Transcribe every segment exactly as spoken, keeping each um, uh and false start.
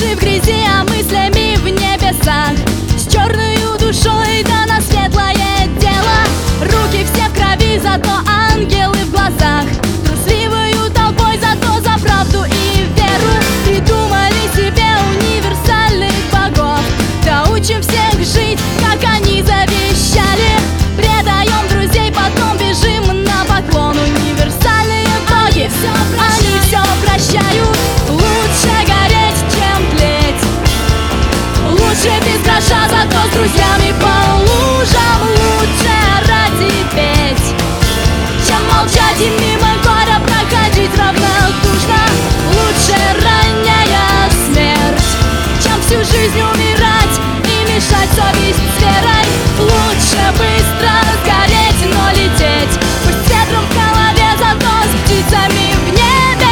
Души в грязи, а мыслями в небесах, с черною душой да на светлое дело. Руки все в крови, зато ангелы в глазах, трусливою толпой, зато за правду и веру. Придумали себе универсальных богов, да учим всех жить, как они завещали. Предаем друзей, потом бежим на поклон. Универсальные боги, они все прощают. Лучше гореть, чем тлеть, лучше без гроша, зато с друзьями по лужам. Лучше орать и петь, чем молчать и мимо горя проходить равнодушно. Лучше ранняя смерть, чем всю жизнь умирать и мешать совесть с верой. Лучше быстро сгореть, но лететь, пусть ветром в голове, зато с птицами в небе.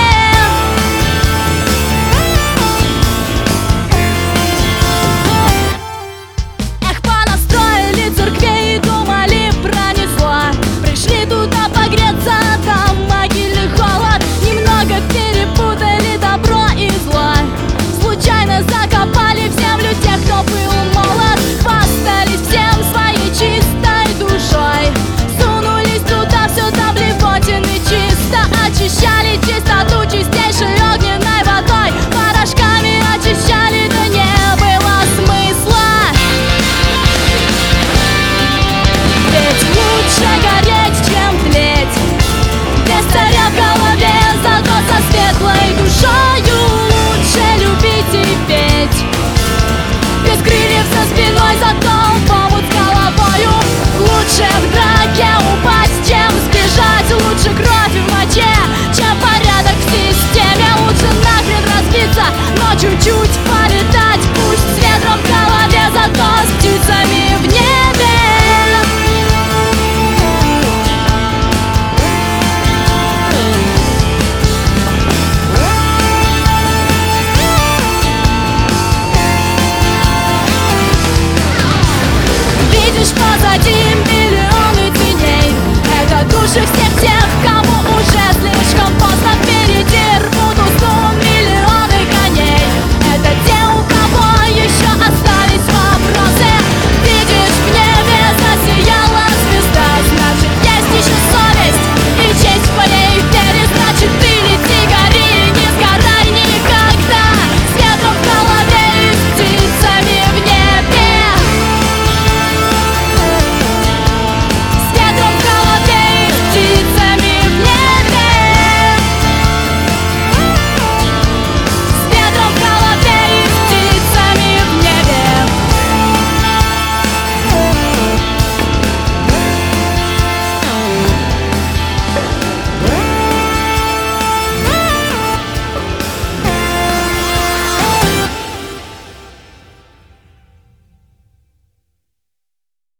Эх, понастроили церквей и думали пронесло, пришли туда погреться, там могильный холод. Немного перепутали добро и зло, случайно закопали в землю тех, кто был молод. Хвастались всем своей чистой душой, сунулись туда, все там блевотин и чисто. Очищали чистоту чистейшей огненной водой, порошками очищали, да не было смысла. Ведь лучше гореть, чем тлеть, без царя в голове, зато со светлой душою. Лучше любить и петь, без крыльев за спиной, зато в омут с головою. Лучше в драке упасть, чем сбежать. Лучше кровь в моче, чем порядок в системе. Лучше нахрен разбиться, но чуть-чуть полетать, пусть с ветром в голове, зато с